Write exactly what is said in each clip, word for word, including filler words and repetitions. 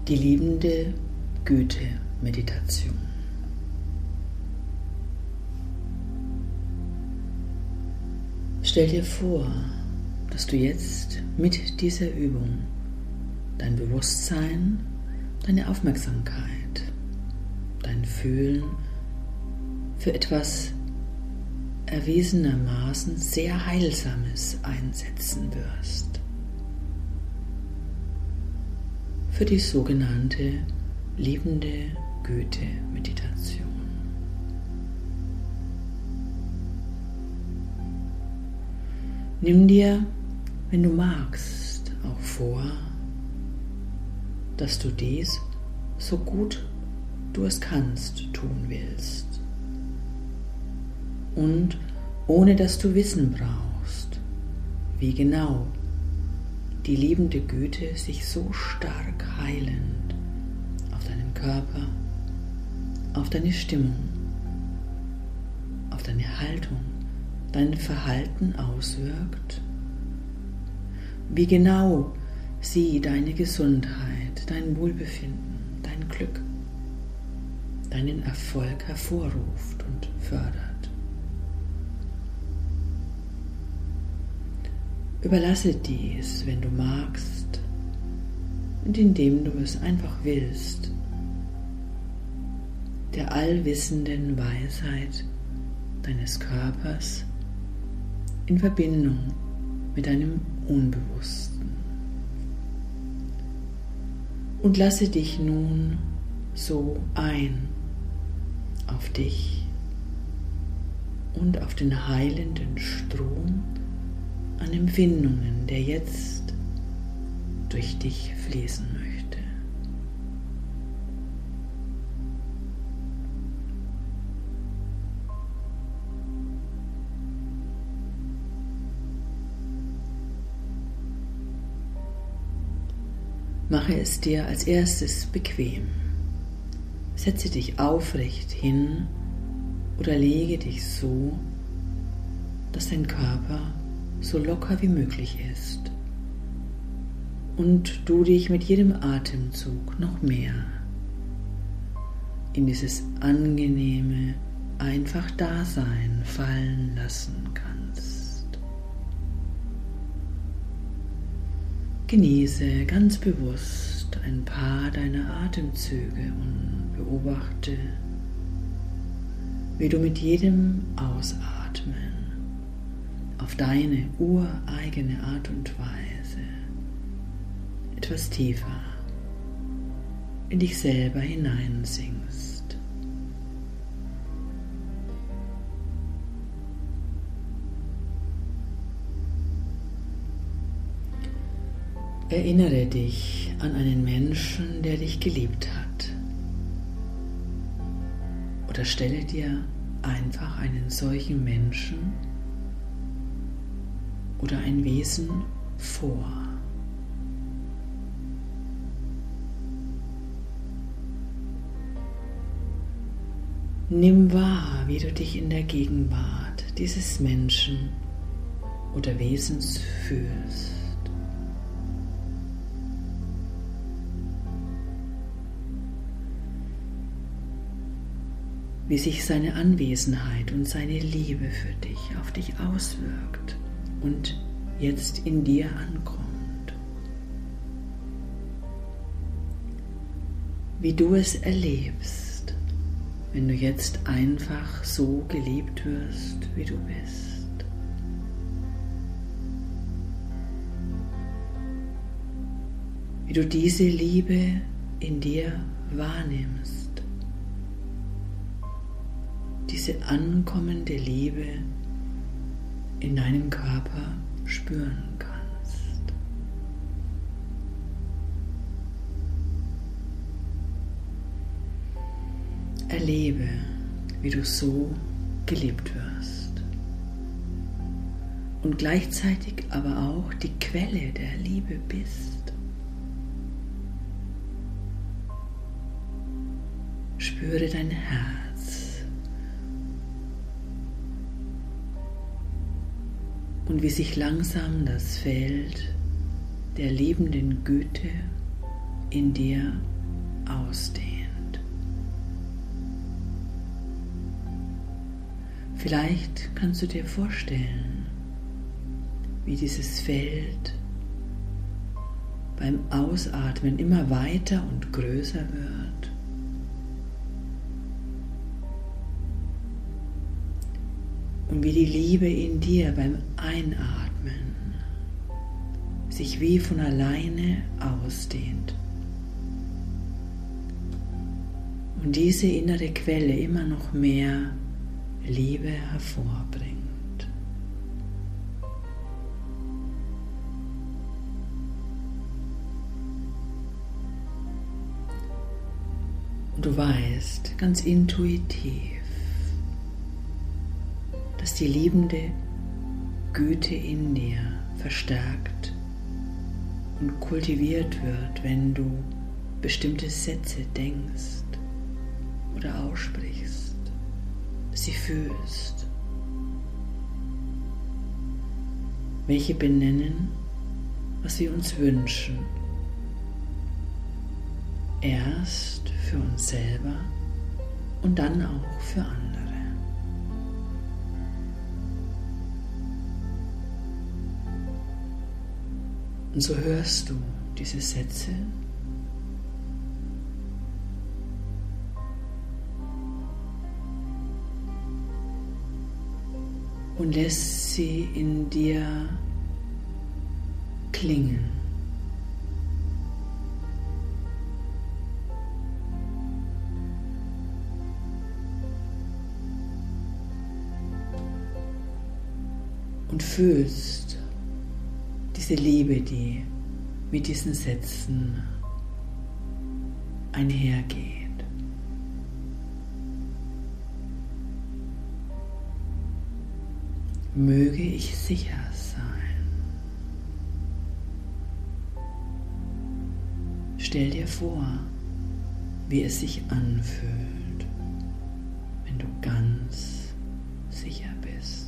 Die liebende Güte-Meditation. Stell dir vor, dass du jetzt mit dieser Übung dein Bewusstsein, deine Aufmerksamkeit, dein Fühlen für etwas erwiesenermaßen sehr Heilsames einsetzen wirst. Für die sogenannte liebende Güte-Meditation. Nimm dir, wenn du magst, auch vor, dass du dies so gut du es kannst tun willst und ohne dass du wissen brauchst, wie genau die liebende Güte sich so stark heilend auf deinen Körper, auf deine Stimmung, auf deine Haltung, dein Verhalten auswirkt, wie genau sie deine Gesundheit, dein Wohlbefinden, dein Glück, deinen Erfolg hervorruft und fördert. Überlasse dies, wenn du magst und indem du es einfach willst, der allwissenden Weisheit deines Körpers in Verbindung mit deinem Unbewussten. Und lasse dich nun so ein auf dich und auf den heilenden Strom an Empfindungen, der jetzt durch dich fließen möchte. Mache es dir als erstes bequem. Setze dich aufrecht hin oder lege dich so, dass dein Körper so locker wie möglich ist und du dich mit jedem Atemzug noch mehr in dieses angenehme, einfach Dasein fallen lassen kannst. Genieße ganz bewusst ein paar deiner Atemzüge und beobachte, wie du mit jedem Ausatmen auf deine ureigene Art und Weise etwas tiefer in dich selber hineinsinkst. Erinnere dich an einen Menschen, der dich geliebt hat. Oder stelle dir einfach einen solchen Menschen oder ein Wesen vor. Nimm wahr, wie du dich in der Gegenwart dieses Menschen oder Wesens fühlst. Wie sich seine Anwesenheit und seine Liebe für dich auf dich auswirkt und jetzt in dir ankommt. Wie du es erlebst, wenn du jetzt einfach so geliebt wirst, wie du bist. Wie du diese Liebe in dir wahrnimmst. Diese ankommende Liebe in deinem Körper spüren kannst. Erlebe, wie du so geliebt wirst und gleichzeitig aber auch die Quelle der Liebe bist. Spüre dein Herz. Und wie sich langsam das Feld der liebenden Güte in dir ausdehnt. Vielleicht kannst du dir vorstellen, wie dieses Feld beim Ausatmen immer weiter und größer wird. Und wie die Liebe in dir beim Einatmen sich wie von alleine ausdehnt. Und diese innere Quelle immer noch mehr Liebe hervorbringt. Und du weißt ganz intuitiv, dass die liebende Güte in dir verstärkt und kultiviert wird, wenn du bestimmte Sätze denkst oder aussprichst, sie fühlst, welche benennen, was wir uns wünschen, erst für uns selber und dann auch für andere. Und so hörst du diese Sätze und lässt sie in dir klingen. Und fühlst diese Liebe, die mit diesen Sätzen einhergeht. Möge ich sicher sein. Stell dir vor, wie es sich anfühlt, wenn du ganz sicher bist.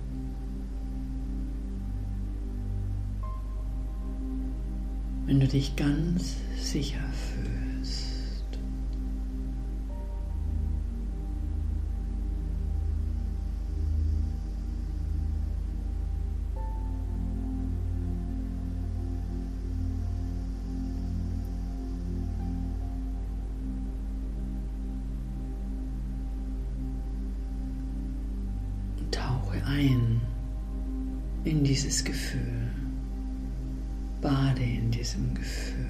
Wenn du dich ganz sicher fühlst. Und tauche ein in dieses Gefühl. Bade in diesem Gefühl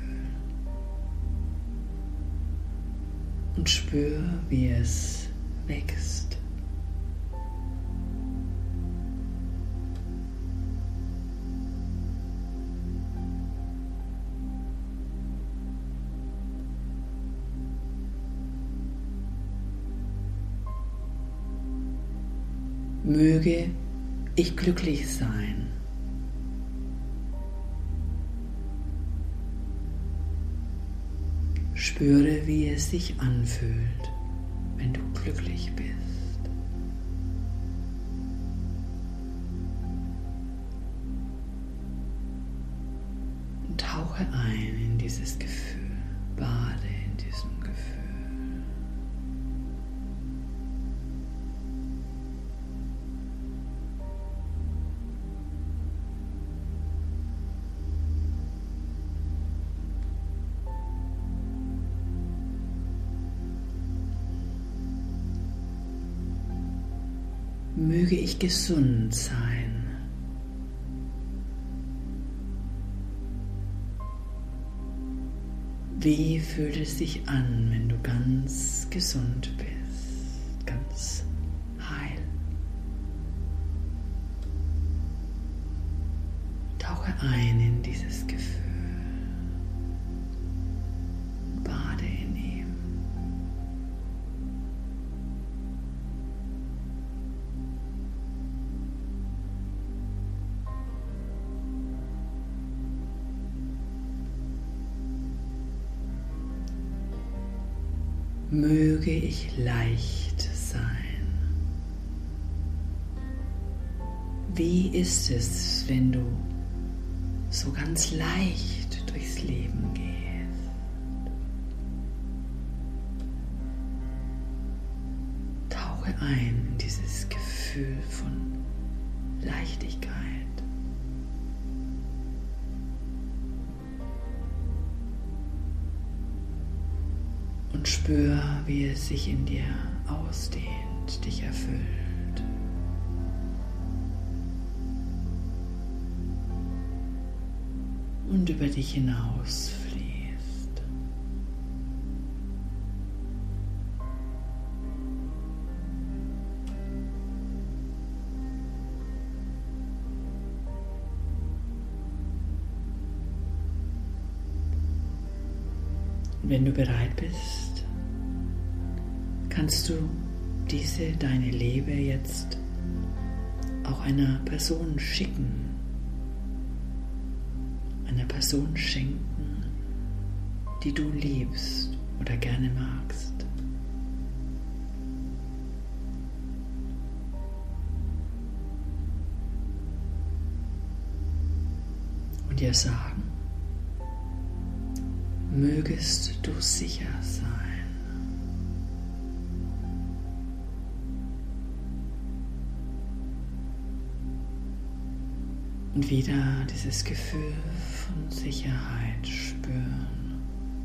und spür, wie es wächst. Möge ich glücklich sein. Spüre, wie es sich anfühlt, wenn du glücklich bist. Und tauche ein in dieses Gefühl, bade in diesem Gefühl. Möge ich gesund sein. Wie fühlt es sich an, wenn du ganz gesund bist, ganz heil? Tauche ein in dieses Gefühl. Bade in ihm. Möge ich leicht sein. Wie ist es, wenn du so ganz leicht durchs Leben gehst? ein in dieses Gefühl von Leichtigkeit. Und spür, wie es sich in dir ausdehnt, dich erfüllt. Und über dich hinaus fließt. Und wenn du bereit bist, kannst du diese, deine Liebe jetzt auch einer Person schicken. Einer Person schenken, die du liebst oder gerne magst. Und ihr sagen, mögest du sicher sein. Und wieder dieses Gefühl von Sicherheit spüren.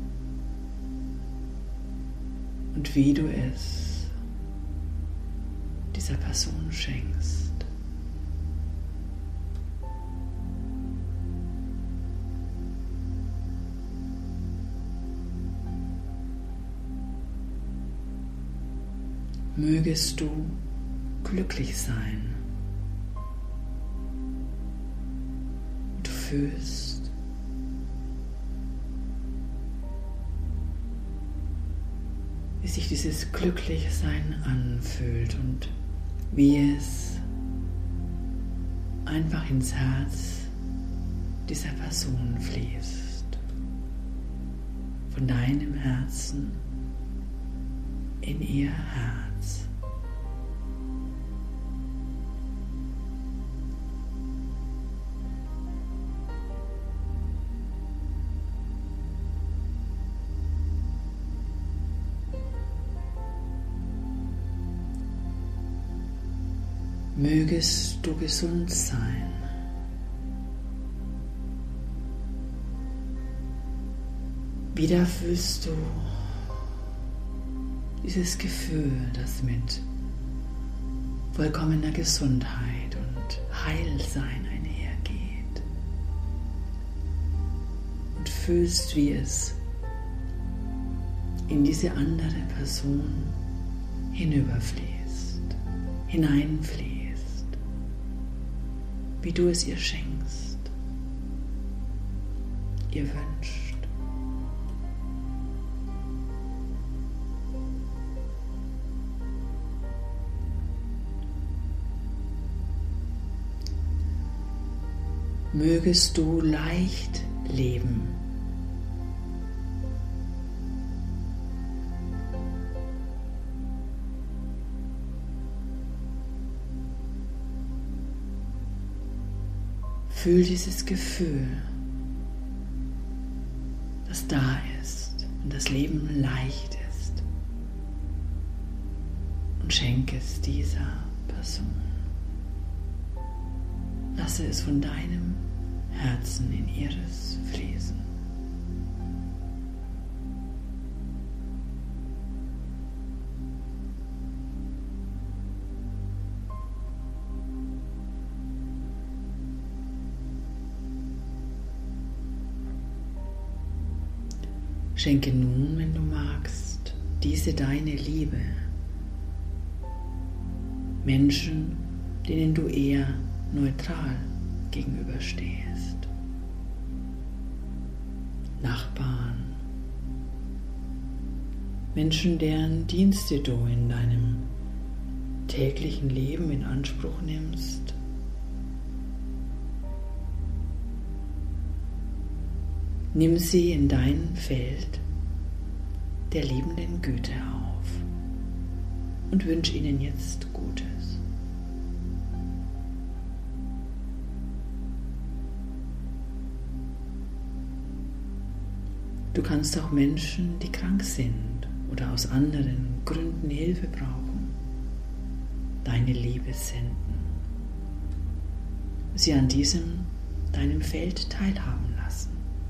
Und wie du es dieser Person schenkst. Mögest du glücklich sein. Fühlst, wie sich dieses Glücklichsein anfühlt und wie es einfach ins Herz dieser Person fließt. Von deinem Herzen in ihr Herz. Mögest du gesund sein. Wieder fühlst du dieses Gefühl, das mit vollkommener Gesundheit und Heilsein einhergeht. Und fühlst, wie es in diese andere Person hinüberfließt, hineinfließt. Wie du es ihr schenkst, ihr wünscht. Mögest du leicht leben. Fühl dieses Gefühl, das da ist und das Leben leicht ist, und schenke es dieser Person. Lasse es von deinem Herzen in ihres fließen. Schenke nun, wenn du magst, diese deine Liebe Menschen, denen du eher neutral gegenüberstehst. Nachbarn, Menschen, deren Dienste du in deinem täglichen Leben in Anspruch nimmst. Nimm sie in dein Feld der liebenden Güte auf und wünsch ihnen jetzt Gutes. Du kannst auch Menschen, die krank sind oder aus anderen Gründen Hilfe brauchen, deine Liebe senden, sie an diesem, deinem Feld teilhaben lassen.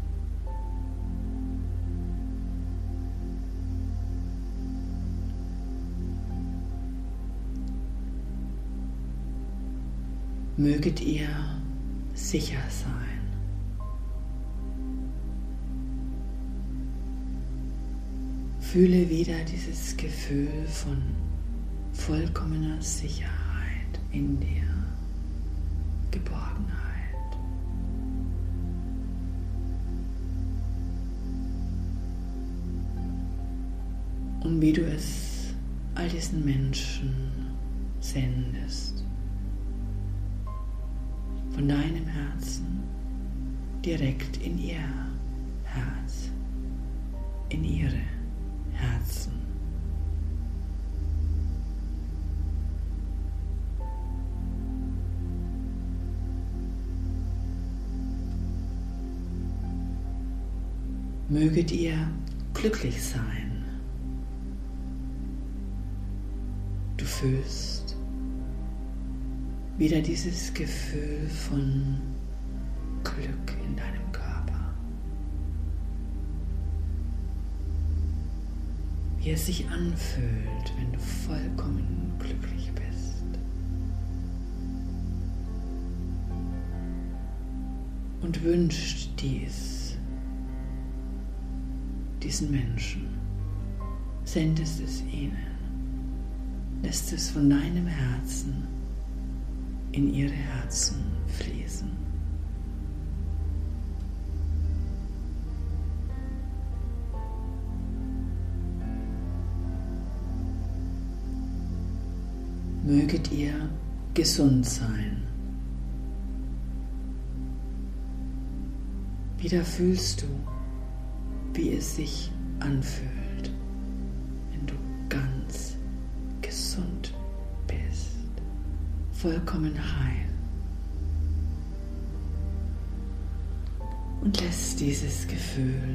Möget ihr sicher sein. Fühle wieder dieses Gefühl von vollkommener Sicherheit in dir, Geborgenheit. Und wie du es all diesen Menschen sendest, von deinem Herzen direkt in ihr Herz, in ihre Herzen. Möget ihr glücklich sein. Du fühlst wieder dieses Gefühl von Glück in deinem Körper. Wie es sich anfühlt, wenn du vollkommen glücklich bist. Und wünscht dies, diesen Menschen, sendest es ihnen, lässt es von deinem Herzen in ihre Herzen fließen. Möget ihr gesund sein. Wieder fühlst du, wie es sich anfühlt, wenn du ganz gesund bist, vollkommen heil. Und lässt dieses Gefühl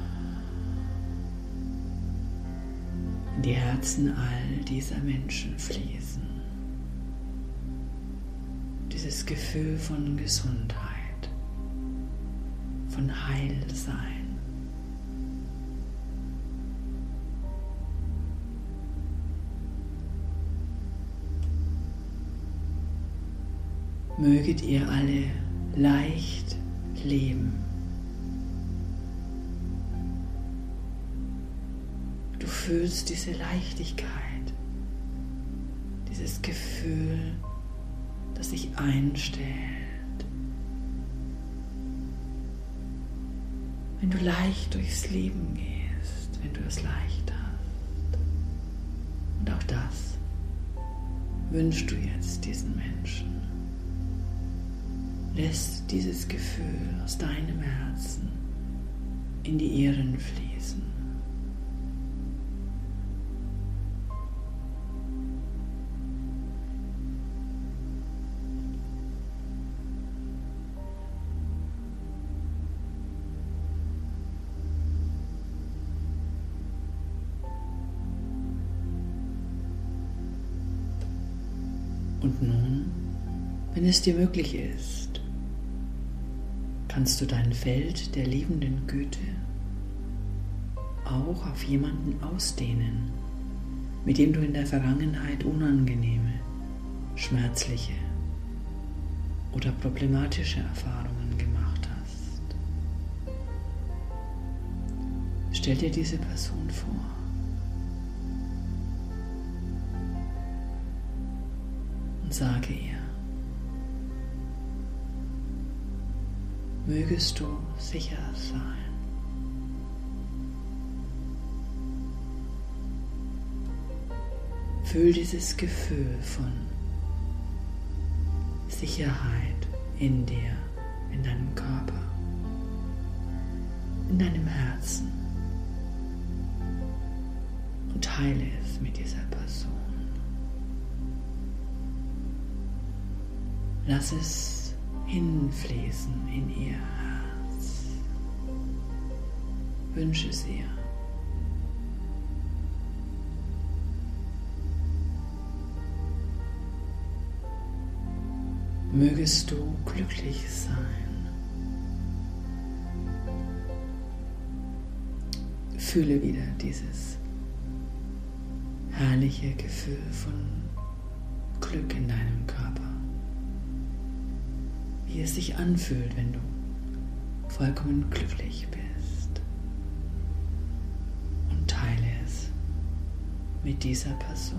in die Herzen all dieser Menschen fließen. Dieses Gefühl von Gesundheit, von Heilsein. Möget ihr alle leicht leben. Du fühlst diese Leichtigkeit, dieses Gefühl, das sich einstellt. Wenn du leicht durchs Leben gehst, wenn du es leicht hast. Und auch das wünschst du jetzt diesen Menschen. Lässt dieses Gefühl aus deinem Herzen in die ihren fließen. Und nun, wenn es dir möglich ist, kannst du dein Feld der liebenden Güte auch auf jemanden ausdehnen, mit dem du in der Vergangenheit unangenehme, schmerzliche oder problematische Erfahrungen gemacht hast. Stell dir diese Person vor. Und sage ihr: Mögest du sicher sein. Fühl dieses Gefühl von Sicherheit in dir, in deinem Körper, in deinem Herzen und teile es mit dieser Person. Lass es hinfließen in ihr Herz. Wünsche es ihr. Mögest du glücklich sein. Fühle wieder dieses herrliche Gefühl von Glück in deinem Körper, wie es sich anfühlt, wenn du vollkommen glücklich bist, und teile es mit dieser Person.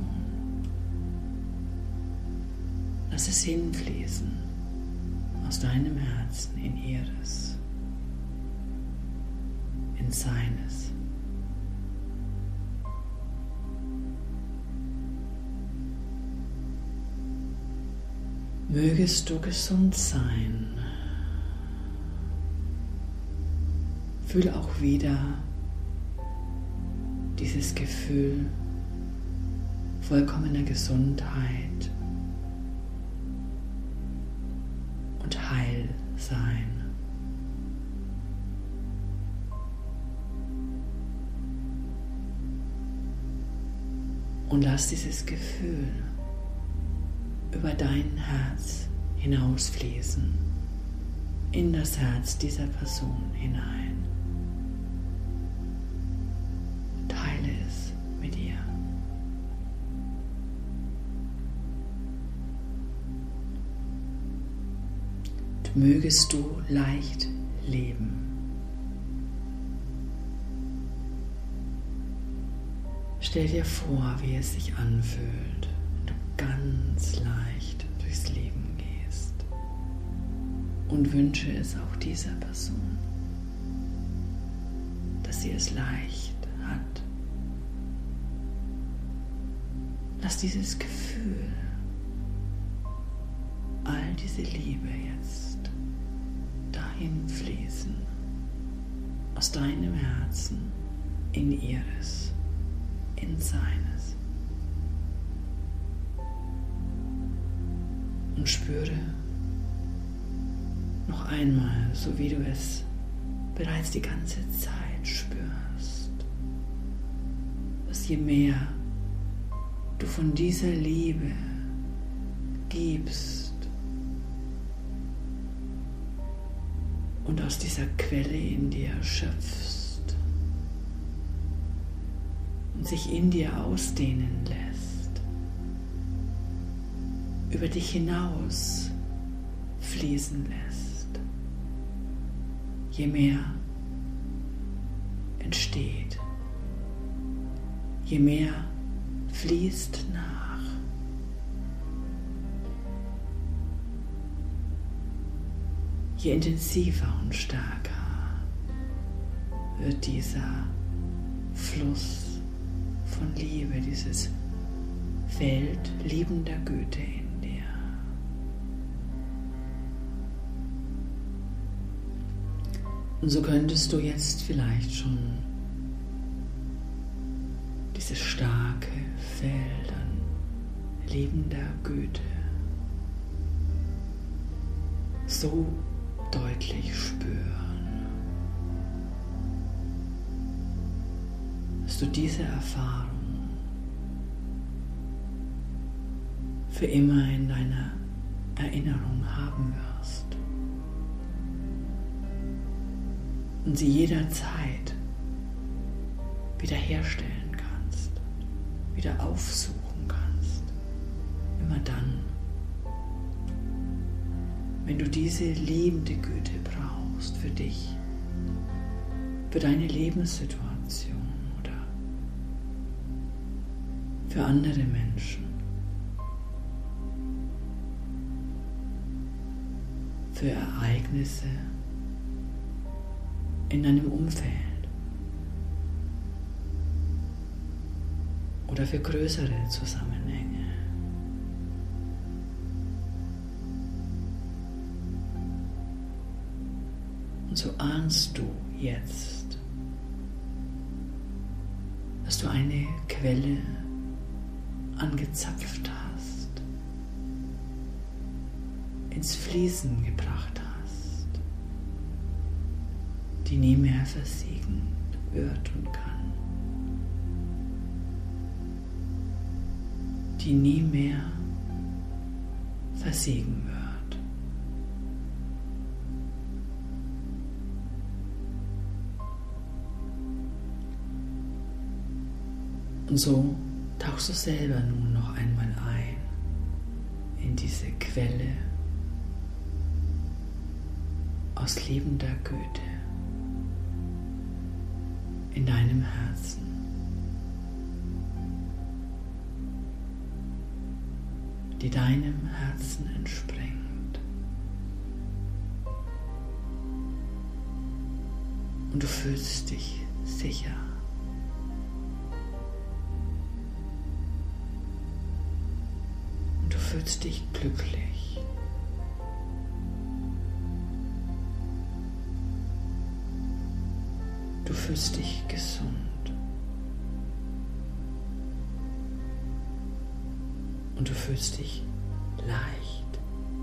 Lass es hinfließen aus deinem Herzen in ihres, in seines. Mögest du gesund sein. Fühle auch wieder dieses Gefühl vollkommener Gesundheit und Heilsein. Und lass dieses Gefühl über dein Herz hinausfließen, in das Herz dieser Person hinein. Teile es mit ihr. Mögest du leicht leben. Stell dir vor, wie es sich anfühlt, wenn du ganz leicht durchs Leben gehst, und wünsche es auch dieser Person, dass sie es leicht hat. Lass dieses Gefühl, all diese Liebe jetzt dahin fließen, aus deinem Herzen in ihres, in seines. Und spüre noch einmal, so wie du es bereits die ganze Zeit spürst, dass je mehr du von dieser Liebe gibst und aus dieser Quelle in dir schöpfst und sich in dir ausdehnen lässt, über dich hinaus fließen lässt, je mehr entsteht, je mehr fließt nach. Je intensiver und stärker wird dieser Fluss von Liebe, dieses Feld liebender Güte in dir. Und so könntest du jetzt vielleicht schon dieses starke Feld an liebender Güte so deutlich spüren, dass du diese Erfahrung für immer in deiner Erinnerung haben wirst und sie jederzeit wiederherstellen kannst, wieder aufsuchen kannst, immer dann, wenn du diese liebende Güte brauchst für dich, für deine Lebenssituation oder für andere Menschen, für Ereignisse in deinem Umfeld oder für größere Zusammenhänge. Und so ahnst du jetzt, dass du eine Quelle angezapft hast, ins Fließen gebracht hast, die nie mehr versiegen wird und kann, die nie mehr versiegen wird. Und so tauchst du selber nun noch einmal ein in diese Quelle aus liebender Güte in deinem Herzen. Die deinem Herzen entspringt. Und du fühlst dich sicher. Und du fühlst dich glücklich. Du fühlst dich gesund. Und du fühlst dich leicht,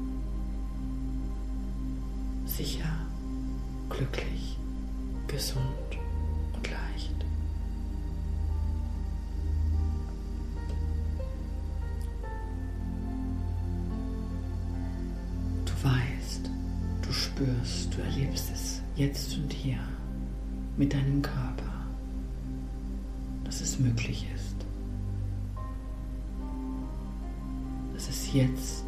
sicher, glücklich, gesund und leicht. Du weißt, du spürst, du erlebst es jetzt und hier mit deinem Körper, dass es möglich ist. Dass es jetzt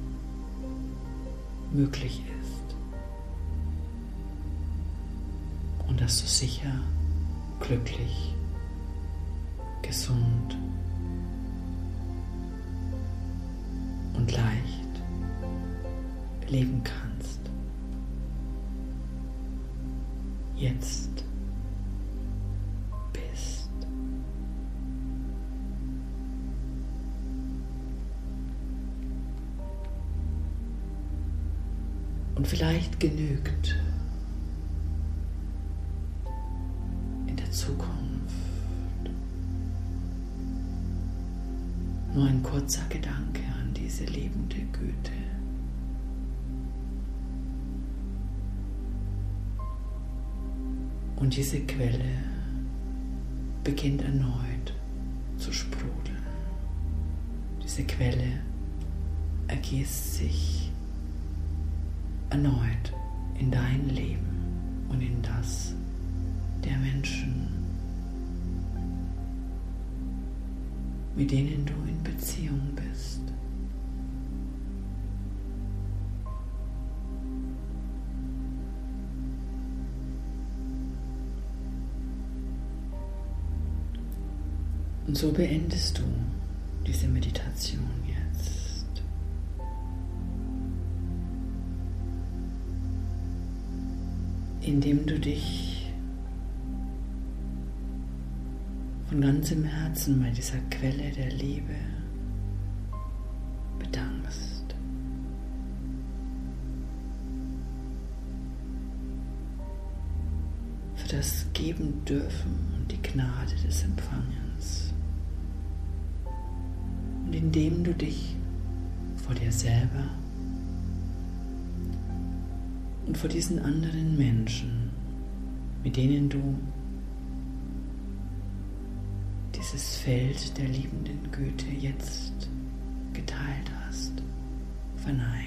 möglich ist und dass du sicher, glücklich, gesund und leicht leben kannst. Jetzt bist. Und vielleicht genügt in der Zukunft nur ein kurzer Gedanke an diese liebende Güte. Und diese Quelle beginnt erneut zu sprudeln. Diese Quelle ergießt sich erneut in dein Leben und in das der Menschen, mit denen du in Beziehung bist. Und so beendest du diese Meditation jetzt. Indem du dich von ganzem Herzen bei dieser Quelle der Liebe bedankst. Für das Geben dürfen und die Gnade des Empfangens. Und indem du dich vor dir selber und vor diesen anderen Menschen, mit denen du dieses Feld der liebenden Güte jetzt geteilt hast, verneigst.